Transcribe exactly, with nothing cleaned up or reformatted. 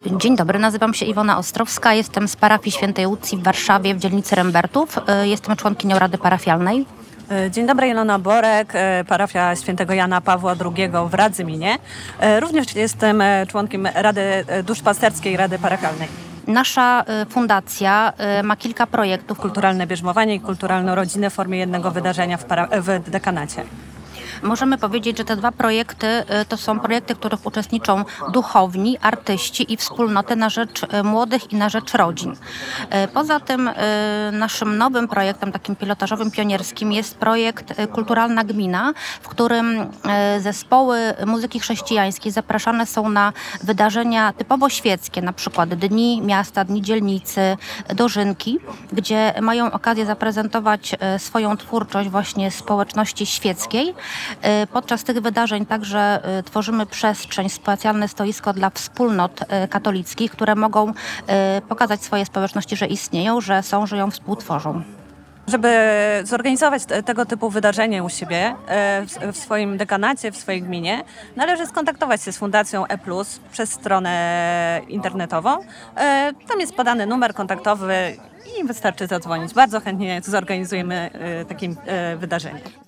Dzień dobry, nazywam się Iwona Ostrowska, jestem z parafii Świętej Łucji w Warszawie w dzielnicy Rembertów. Jestem członkinią Rady Parafialnej. Dzień dobry, Ilona Borek, parafia Świętego Jana Pawła drugiego w Radzyminie. Również jestem członkiem Rady Duszpasterskiej Rady Parafialnej. Nasza fundacja ma kilka projektów. Kulturalne bierzmowanie i kulturalną rodzinę w formie jednego wydarzenia w, para- w dekanacie. Możemy powiedzieć, że te dwa projekty to są projekty, w których uczestniczą duchowni, artyści i wspólnoty na rzecz młodych i na rzecz rodzin. Poza tym naszym nowym projektem, takim pilotażowym, pionierskim jest projekt Kulturalna Gmina, w którym zespoły muzyki chrześcijańskiej zapraszane są na wydarzenia typowo świeckie, na przykład Dni Miasta, Dni Dzielnicy, Dożynki, gdzie mają okazję zaprezentować swoją twórczość właśnie społeczności świeckiej. Podczas tych wydarzeń także tworzymy przestrzeń, specjalne stoisko dla wspólnot katolickich, które mogą pokazać swoje społeczności, że istnieją, że są, że ją współtworzą. Żeby zorganizować te, tego typu wydarzenie u siebie w, w swoim dekanacie, w swojej gminie, należy skontaktować się z Fundacją E plus przez stronę internetową. Tam jest podany numer kontaktowy i wystarczy zadzwonić. Bardzo chętnie zorganizujemy takie wydarzenie.